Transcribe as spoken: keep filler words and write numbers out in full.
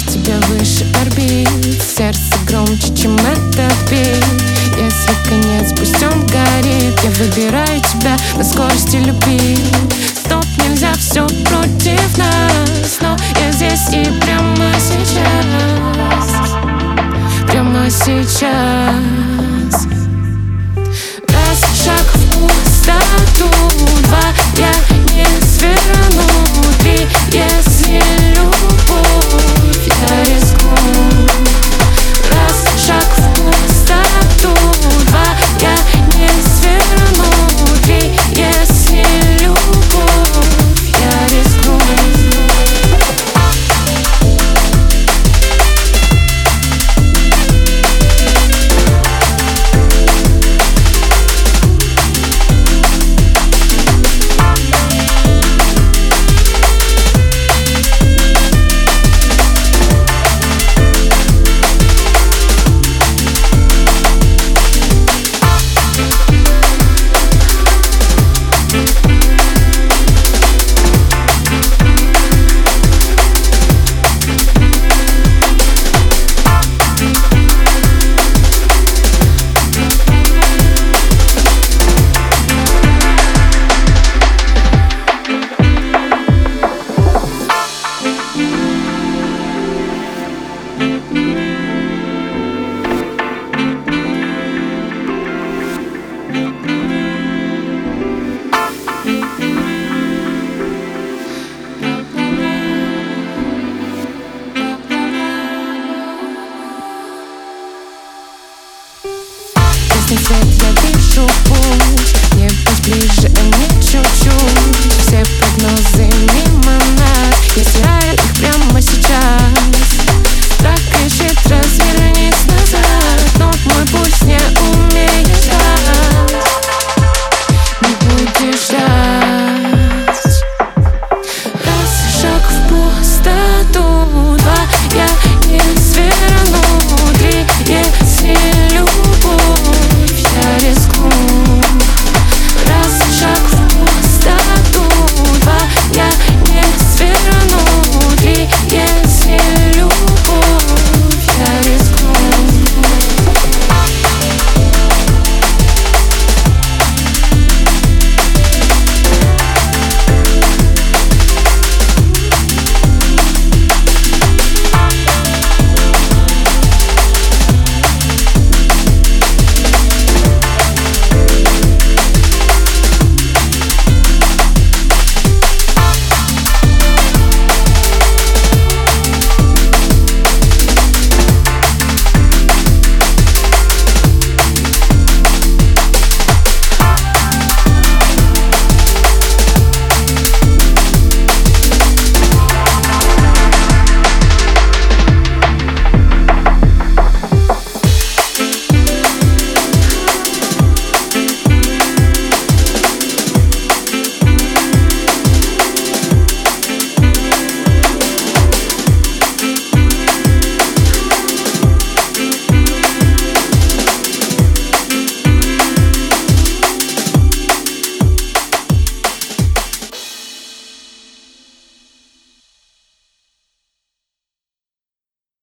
тебя выше орбит, сердце громче, чем этот бит. Если конец, пусть он горит, я выбираю тебя на скорости любви. Стоп, нельзя, все против нас, но я здесь и прямо сейчас, прямо сейчас. Раз шаг в пустоту, два я не сверну, три если любовь я рискну. Раз шаг в пустоту, два я не сверну, три если любовь я рискну. Красный свет, я вижу путь, не быть ближе, а не чуть-чуть. Все прогнозы мимо нас, я стираю их прямо сейчас.